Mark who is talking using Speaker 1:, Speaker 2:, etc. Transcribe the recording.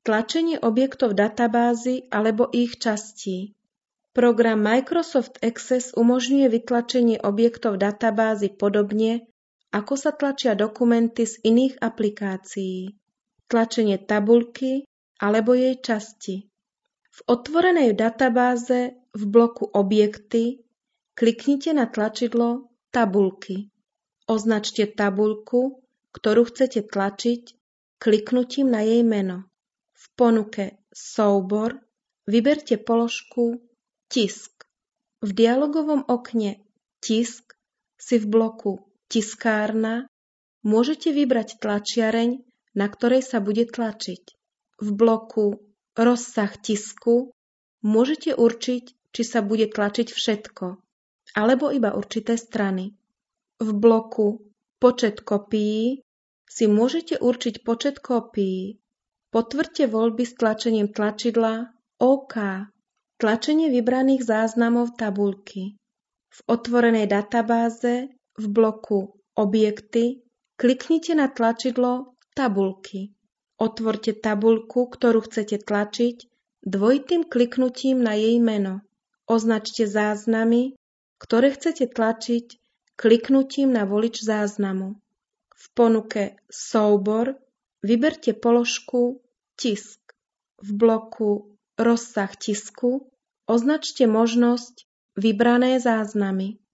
Speaker 1: tlačenie objektov databázy alebo ich častí. Program Microsoft Access umožňuje vytlačenie objektov databázy podobne, ako sa tlačia dokumenty z iných aplikácií. Tlačenie tabuľky alebo jej časti. V otvorenej databáze v bloku Objekty kliknite na tlačidlo Tabuľky. Označte tabuľku, ktorú chcete tlačiť, kliknutím na jej meno. V ponuke Súbor vyberte položku Tisk. V dialogovom okne Tisk si v bloku Tiskárna môžete vybrať tlačiareň, na ktorej sa bude tlačiť. V bloku Rozsah tisku môžete určiť, či sa bude tlačiť všetko, alebo iba určité strany. V bloku Počet kopií si môžete určiť počet kópií. Potvrďte voľby s tlačením tlačidla OK. Tlačenie vybraných záznamov tabuľky. V otvorenej databáze v bloku Objekty kliknite na tlačidlo Tabuľky. Otvorte tabuľku, ktorú chcete tlačiť, dvojitým kliknutím na jej meno. Označte záznamy, ktoré chcete tlačiť, kliknutím na volič záznamu. V ponuke Súbor vyberte položku Tisk. V bloku Rozsah tisku označte možnosť Vybrané záznamy.